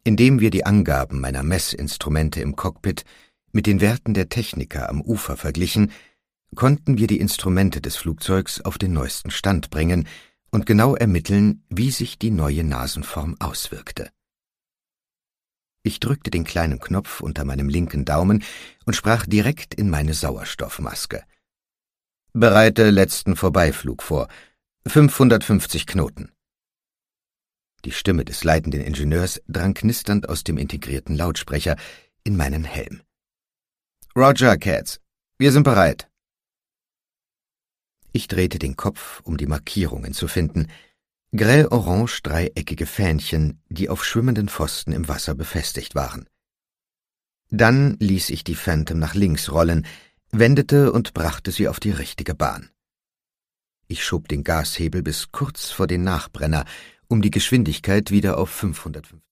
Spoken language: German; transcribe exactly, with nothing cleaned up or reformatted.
Indem wir die Angaben meiner Messinstrumente im Cockpit mit den Werten der Techniker am Ufer verglichen, konnten wir die Instrumente des Flugzeugs auf den neuesten Stand bringen und genau ermitteln, wie sich die neue Nasenform auswirkte. Ich drückte den kleinen Knopf unter meinem linken Daumen und sprach direkt in meine Sauerstoffmaske. »Bereite letzten Vorbeiflug vor. fünfhundertfünfzig Knoten.« Die Stimme des leitenden Ingenieurs drang knisternd aus dem integrierten Lautsprecher in meinen Helm. »Roger, Katz. Wir sind bereit.« Ich drehte den Kopf, um die Markierungen zu finden. Grell-orange dreieckige Fähnchen, die auf schwimmenden Pfosten im Wasser befestigt waren. Dann ließ ich die Phantom nach links rollen, wendete und brachte sie auf die richtige Bahn. Ich schob den Gashebel bis kurz vor den Nachbrenner, um die Geschwindigkeit wieder auf fünfhundertfünfzig